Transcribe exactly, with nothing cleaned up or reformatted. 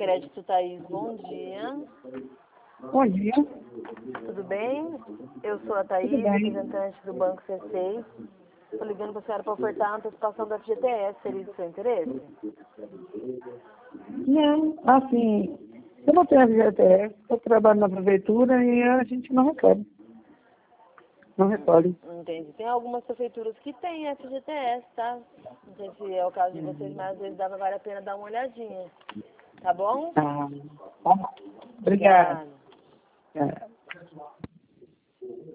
Crédito Thaís, bom dia. Bom dia. Tudo bem? Eu sou a Thaís, representante do Banco C seis. Estou ligando para a senhora para ofertar a antecipação da F G T S. Seria do seu interesse? Não, assim, eu não tenho F G T S, eu trabalho na prefeitura e a gente não recolhe. Não recolhe. Entendi. Tem algumas prefeituras que têm F G T S, tá? Não sei se é o caso de vocês, mas às vezes dava, vale a pena dar uma olhadinha. Tá bom? Ah, tá bom. Obrigada. Obrigada. É.